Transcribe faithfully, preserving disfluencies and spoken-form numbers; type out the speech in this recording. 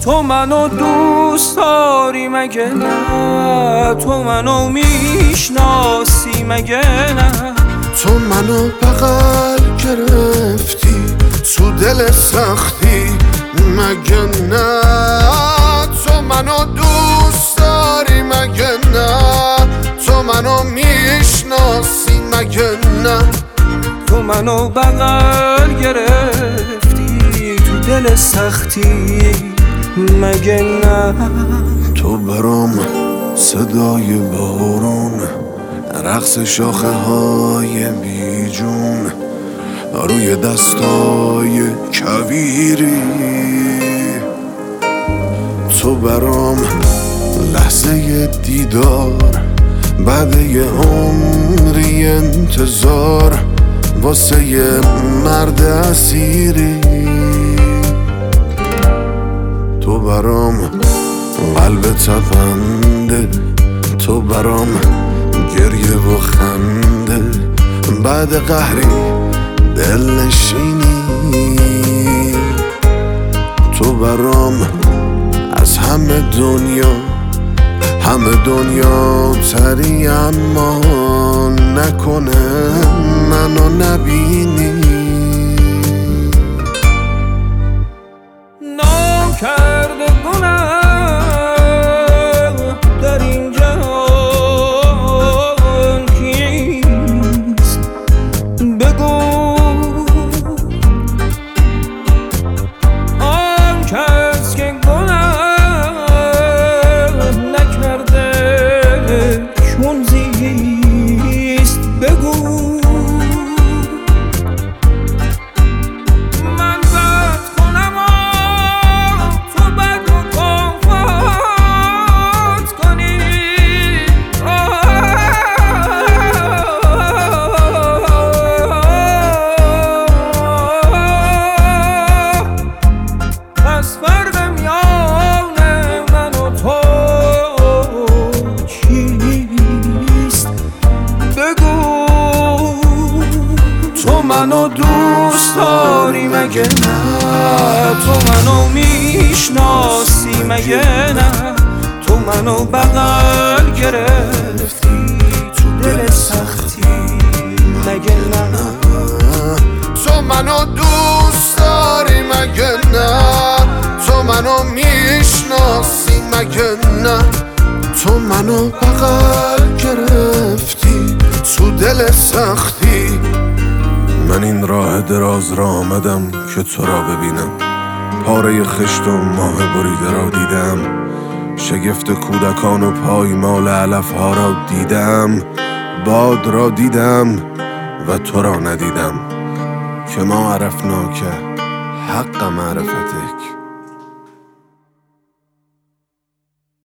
تو منو دوست داری مگه نه؟ تو منو میشناسی مگه نه؟ تو منو بغل گرفتی تو دل سختی مگه نه؟ تو منو دوست داری مگه نه؟ تو منو میشناسی مگه نه؟ تو منو بغل گرفتی تو دل سختی مگه نه؟ تو برام صدای بارون، رقص شاخه های بیجون روی دستای کویری. تو برام لحظه دیدار بعد یه عمری انتظار واسه یه مرد اسیری. تو برام قلب تپنده، تو برام گریه و خنده بعد قهری دلنشینی. تو برام از همه دنیا همه دنیا تری، اما نکنه منو نبینی. نام کرده گناه در این جهان کیست؟ بگو آن کس که گناه نکرده چون زیست. بگو تو منو دوست داری مگه نه؟ تو منو میشناسی مگه نه؟ تو منو بغل گرفتی تو دل سختی مگه نه؟ تو منو دوست داری مگه نه؟ تو منو میشناسی مگه نه؟ تو منو بغل گرفتی تو دل سختی. من این راه دراز را آمدم که تو را ببینم، پاره خشت و ماه بریده را دیدم، شگفت کودکان و پایمال علف ها را دیدم، باد را دیدم و تو را ندیدم که ما عرفنا که حق معرفته